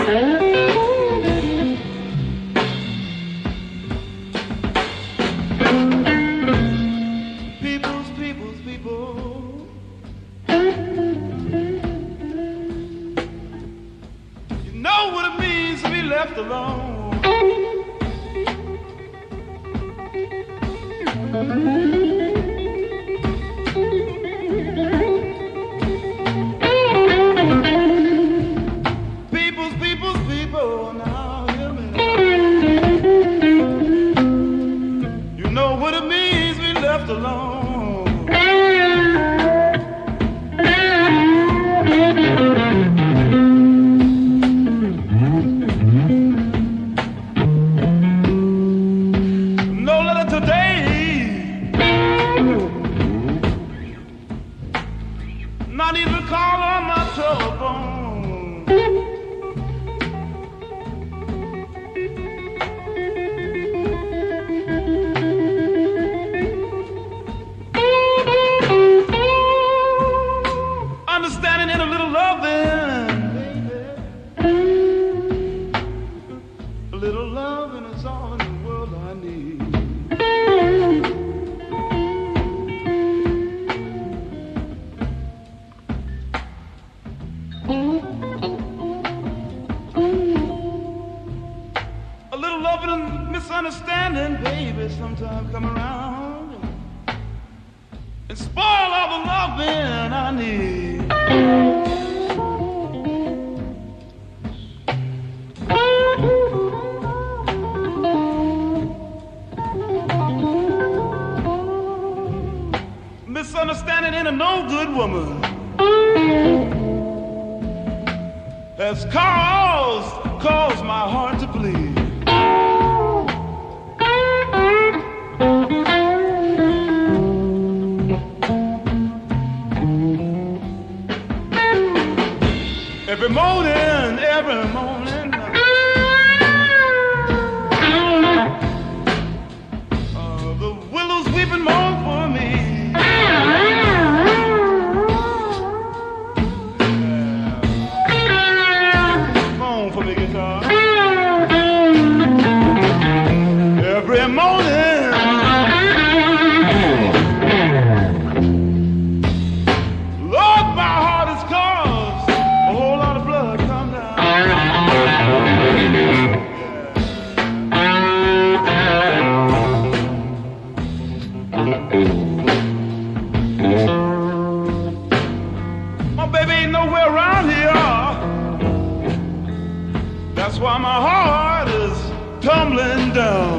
People. You know what it means to be left alone. People, now hear me. You know what it means to be left alone. Not even call on my telephone. Understanding and a little loving, baby. A little loving is all in the world I need. A little loving and misunderstanding, baby, sometimes come around and spoil all the loving I need. Misunderstanding ain't a no good woman. Has caused my heart to bleed. Every morning, the willows weeping mourn for me. Every morning, Lord, my heart has caused a whole lot of blood come down. My baby ain't nowhere around here. That's why my heart is tumbling down.